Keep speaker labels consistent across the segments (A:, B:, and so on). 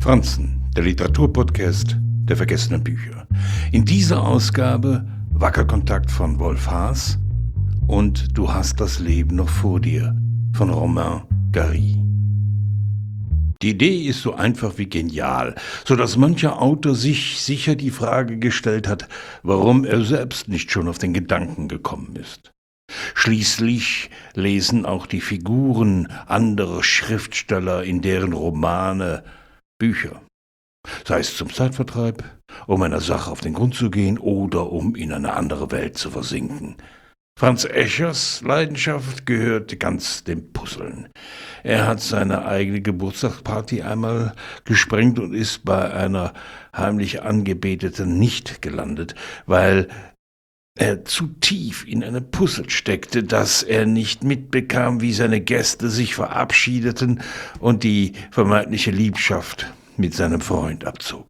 A: Franzen, der Literaturpodcast der vergessenen Bücher. In dieser Ausgabe Wackelkontakt von Wolf Haas und Du hast das Leben noch vor dir von Romain Gary. Die Idee ist so einfach wie genial, so dass mancher Autor sich sicher die Frage gestellt hat, warum er selbst nicht schon auf den Gedanken gekommen ist. Schließlich lesen auch die Figuren anderer Schriftsteller in deren Romane Bücher. Sei es zum Zeitvertreib, um einer Sache auf den Grund zu gehen oder um in eine andere Welt zu versinken. Franz Eschers Leidenschaft gehört ganz dem Puzzeln. Er hat seine eigene Geburtstagsparty einmal gesprengt und ist bei einer heimlich Angebeteten nicht gelandet, weil er zu tief in einem Puzzle steckte, dass er nicht mitbekam, wie seine Gäste sich verabschiedeten und die vermeintliche Liebschaft mit seinem Freund abzog.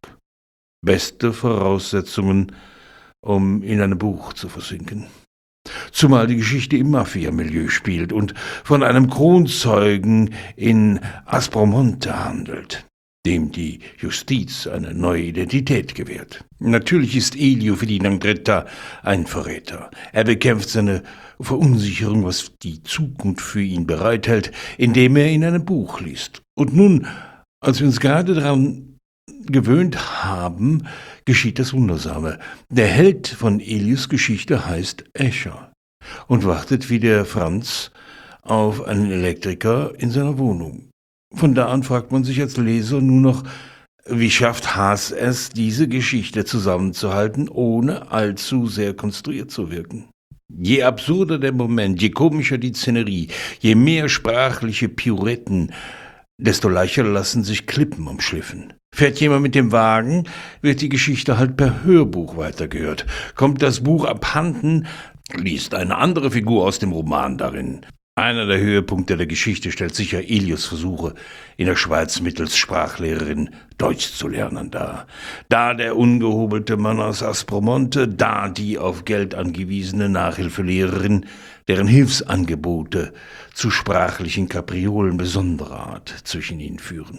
A: Beste Voraussetzungen, um in einem Buch zu versinken. Zumal die Geschichte im Mafia-Milieu spielt und von einem Kronzeugen in Aspromonte handelt, dem die Justiz eine neue Identität gewährt. Natürlich ist Elio für die Ndrangheta ein Verräter. Er bekämpft seine Verunsicherung, was die Zukunft für ihn bereithält, indem er in einem Buch liest. Und nun, als wir uns gerade daran gewöhnt haben, geschieht das Wundersame. Der Held von Elios Geschichte heißt Escher und wartet wie der Franz auf einen Elektriker in seiner Wohnung. Von da an fragt man sich als Leser nur noch, wie schafft Haas es, diese Geschichte zusammenzuhalten, ohne allzu sehr konstruiert zu wirken? Je absurder der Moment, je komischer die Szenerie, je mehr sprachliche Pirouetten, desto leichter lassen sich Klippen umschliffen. Fährt jemand mit dem Wagen, wird die Geschichte halt per Hörbuch weitergehört. Kommt das Buch abhanden, liest eine andere Figur aus dem Roman darin. Einer der Höhepunkte der Geschichte stellt sicher Elios Versuche, in der Schweiz mittels Sprachlehrerin Deutsch zu lernen dar. Da der ungehobelte Mann aus Aspromonte, da die auf Geld angewiesene Nachhilfelehrerin, deren Hilfsangebote zu sprachlichen Kapriolen besonderer Art zwischen ihnen führen.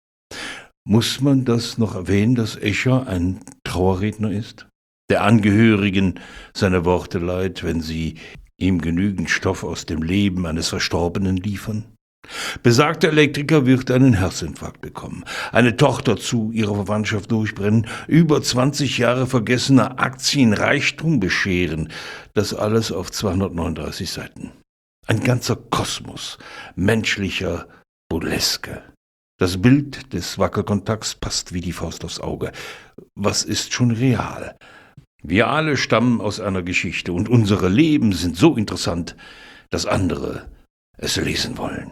A: Muss man das noch erwähnen, dass Escher ein Trauerredner ist? Der Angehörigen seine Worte leiht, wenn sie ihm genügend Stoff aus dem Leben eines Verstorbenen liefern? Besagter Elektriker wird einen Herzinfarkt bekommen, eine Tochter zu ihrer Verwandtschaft durchbrennen, über 20 Jahre vergessener Aktienreichtum bescheren, das alles auf 239 Seiten. Ein ganzer Kosmos menschlicher Burleske. Das Bild des Wackelkontakts passt wie die Faust aufs Auge. Was ist schon real? Wir alle stammen aus einer Geschichte und unsere Leben sind so interessant, dass andere es lesen wollen.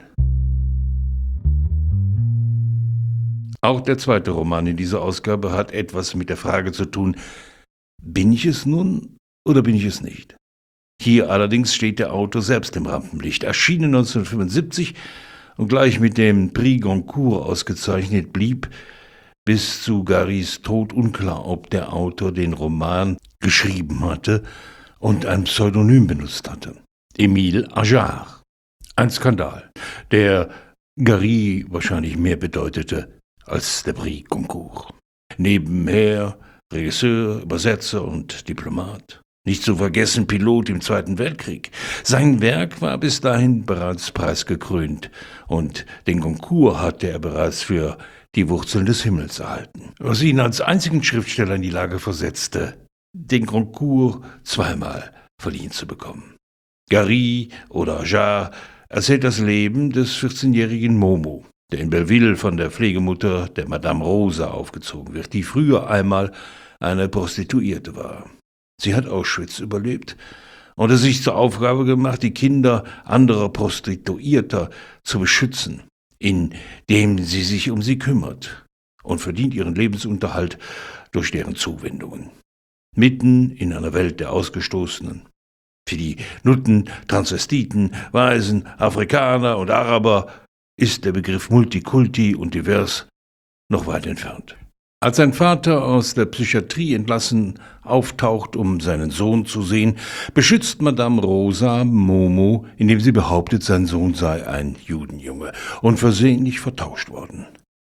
A: Auch der zweite Roman in dieser Ausgabe hat etwas mit der Frage zu tun, bin ich es nun oder bin ich es nicht? Hier allerdings steht der Autor selbst im Rampenlicht, erschienen 1975 und gleich mit dem Prix Goncourt ausgezeichnet, blieb bis zu Garys Tod unklar, ob der Autor den Roman geschrieben hatte und ein Pseudonym benutzt hatte. Émile Ajar. Ein Skandal, der Gary wahrscheinlich mehr bedeutete als der Prix Goncourt. Nebenher Regisseur, Übersetzer und Diplomat. Nicht zu vergessen Pilot im Zweiten Weltkrieg. Sein Werk war bis dahin bereits preisgekrönt und den Goncourt hatte er bereits für Die Wurzeln des Himmels erhalten, was ihn als einzigen Schriftsteller in die Lage versetzte, den Goncourt zweimal verliehen zu bekommen. Gary oder Ajar erzählt das Leben des 14-jährigen Momo, der in Belleville von der Pflegemutter der Madame Rosa aufgezogen wird, die früher einmal eine Prostituierte war. Sie hat Auschwitz überlebt und es sich zur Aufgabe gemacht, die Kinder anderer Prostituierter zu beschützen, indem sie sich um sie kümmert, und verdient ihren Lebensunterhalt durch deren Zuwendungen. Mitten in einer Welt der Ausgestoßenen. Für die Nutten, Transvestiten, Waisen, Afrikaner und Araber ist der Begriff Multikulti und divers noch weit entfernt. Als sein Vater aus der Psychiatrie entlassen auftaucht, um seinen Sohn zu sehen, beschützt Madame Rosa Momo, indem sie behauptet, sein Sohn sei ein Judenjunge und versehentlich vertauscht worden.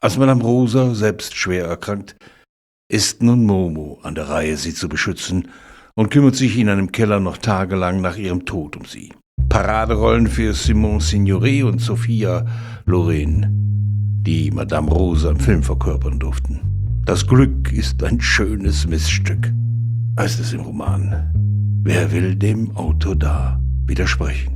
A: Als Madame Rosa, selbst schwer erkrankt, ist nun Momo an der Reihe, sie zu beschützen und kümmert sich in einem Keller noch tagelang nach ihrem Tod um sie. Paraderollen für Simone Signoret und Sophia Loren, die Madame Rosa im Film verkörpern durften. Das Glück ist ein schönes Missstück, heißt es im Roman. Wer will dem Autor da widersprechen?